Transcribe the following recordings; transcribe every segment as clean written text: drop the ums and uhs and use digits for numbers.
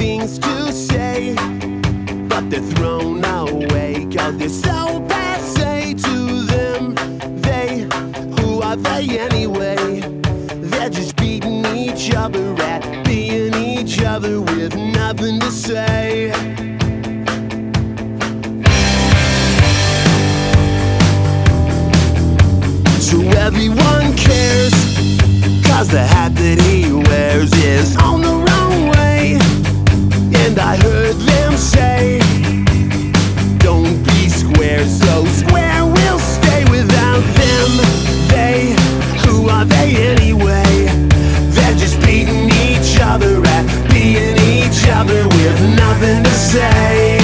things to say, but they're thrown away, 'cause they're so passe to them. They, who are they anyway? They're just beating each other at being each other with nothing to say. So everyone cares, 'cause the hat that he wears is on the wrong way. And I heard them say, don't be square, so square will stay without them. They, who are they anyway? They're just beating each other at being each other with nothing to say.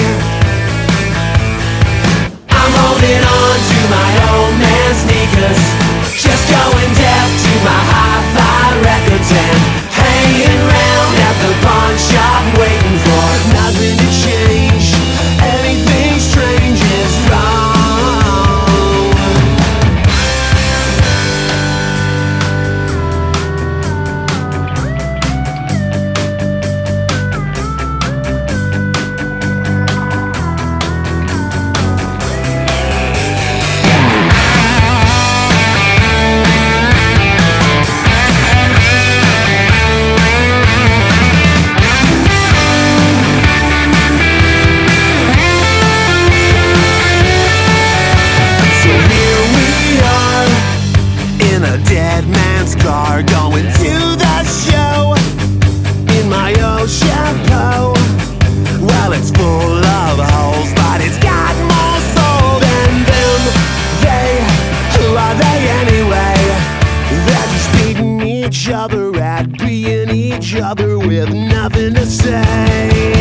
I'm holding on to my old man sneakers, just going deaf to my hi-fi records and hanging round at the pawn shop waiting for nothing to change. Anything strange is wrong. Dead man's car going to the show in my old chapeau. Well, it's full of holes, but it's got more soul than them. They, who are they anyway? They're just beating each other at being each other with nothing to say.